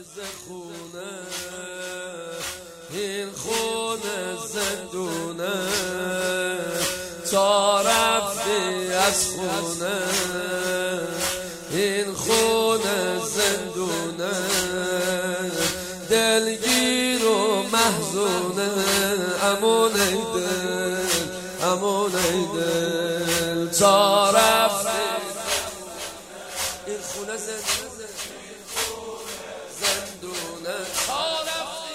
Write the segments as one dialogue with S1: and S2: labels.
S1: خونه این خونه زندونه تا رفتی از خونه این خونه زندونه دلگیر و محزونه امون ای دل امون ای دل تا رفتی این خونه زندونه تا رفتی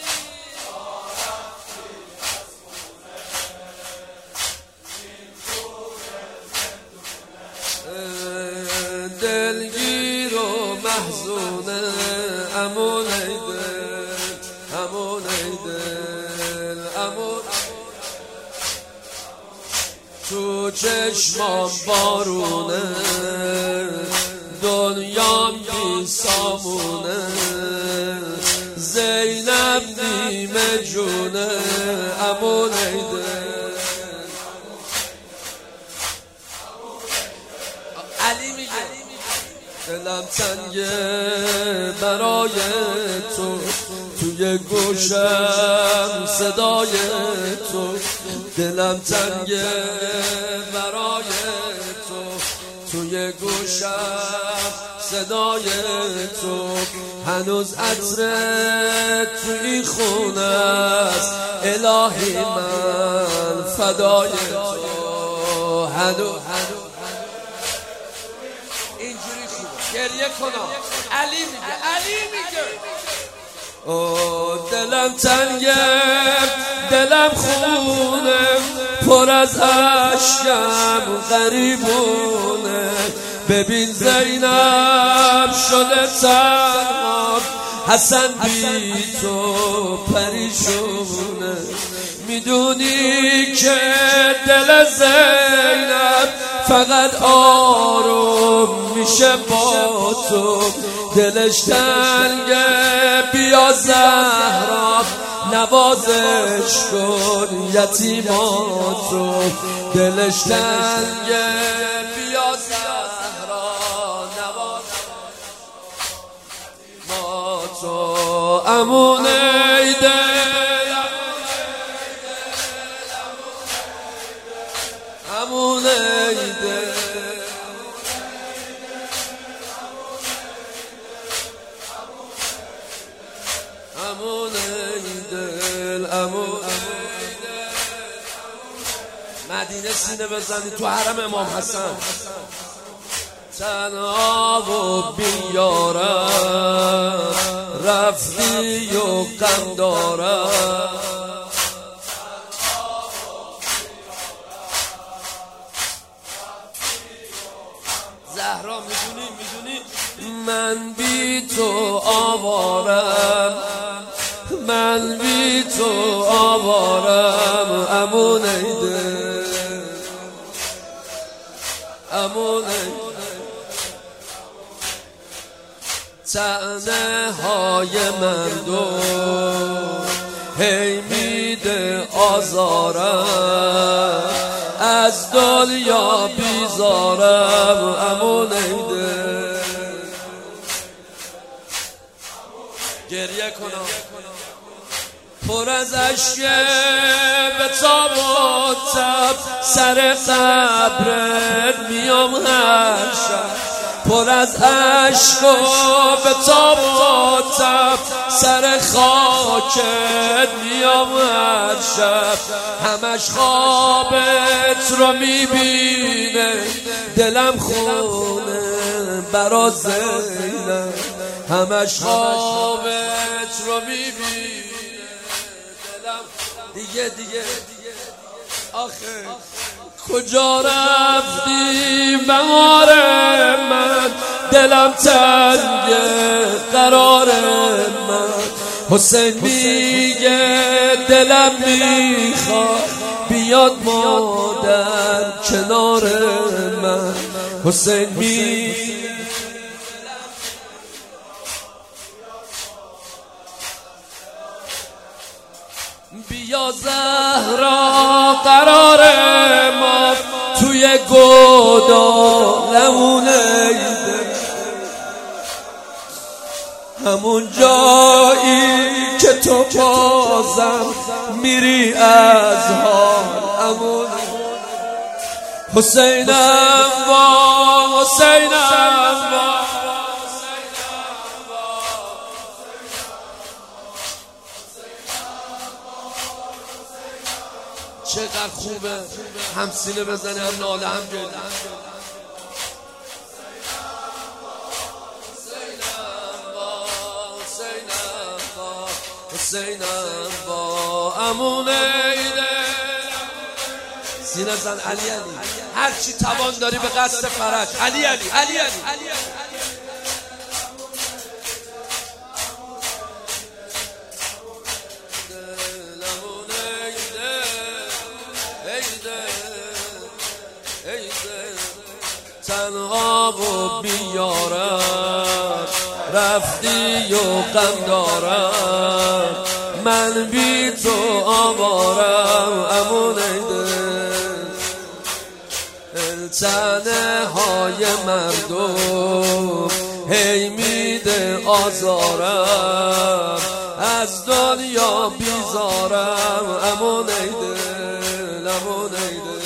S1: دلگیر و محزونه امون ای دل امون ای دل امون تو چشمام بارونه دنیام بی سامونه زینب نیمه جونه امون ای دل علی میگه دلم تنگه برای تو توی گوشم صدای تو دلم تنگه برای تو توی گوشم صدای تو هنوز عطرت توی خونه است الهی من فدای تو هنوز اینجوری خوبه گریه کنم علی میگه دلم تنگه دلم خونه پر از عشقم غریبونه ببین زینب شده تنها حسن بی تو پریشونه میدونی که دل زینب فقط آروم میشه با تو دلش تنگه بیا زهرا نوازش کن یتیماتو دلش تنگه بیا زهرا نوازش ما تو امون ای دل امون ای دل امون ای دل امون مدینه سینه بزنی تو حرم امام حسن تنها و بیارم رفتی و غم دارم زهرا میدونی من بی تو آوارم من بی تو آوارم امون ای دل امون ای طعنه های من دو هی میده آزارم از دنیا بیزارم امون ای دل گریه کنم پر از اشکه به تاب و تب سر قبرت میام هر شب پر از عشق و به تاب و تب سر خاکت میام هر شب همش خوابت رو میبینه دلم خونه برا زینب همش خوابت رو میبینه دلم دیگه آخه کجا رفتی بهار من دلم تنگه قرار من حسین میگه دلم میخواد بیاد مادر کنار من حسین میگه بیا زهرا قرار ما توی گودالمونه همون جایی که تو بازم میری از حال همون حسینم با حسینم با چقدر خوبه هم سینه بزنی هم ناله هم گریه حسینم با امون ایده سینه زن علی علی هرچی توان داری به قصد فرج علی علی علی علی تنها و بیارم رفتی و غم دارم من بی تو آوارم امون دل تنه های مردم هی میده آزارم از دنیا بیزارم امون دل امون دل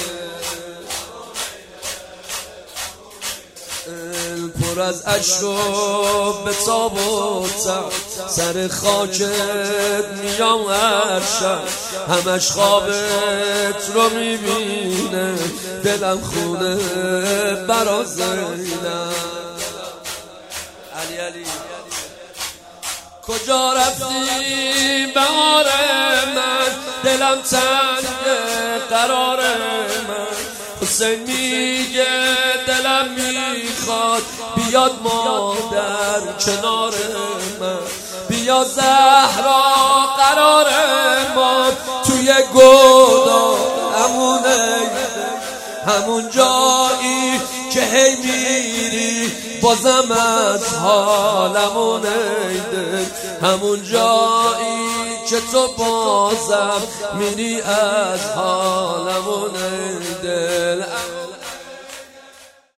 S1: پر از عشق و به تاب و سر خاکت میام هر شب همش خوابت رو میبینه دلم خونه برا زینم علی علی کجا رفتی بهار من دلم تنگه قرار من حسین میگه دلم میخواد بیاد مادر کنار من بیا زهرا قرار ما توی گودا همون جایی که هی میری بازم از حالمون ایده همون جایی که تو بازم میری از حالمون دل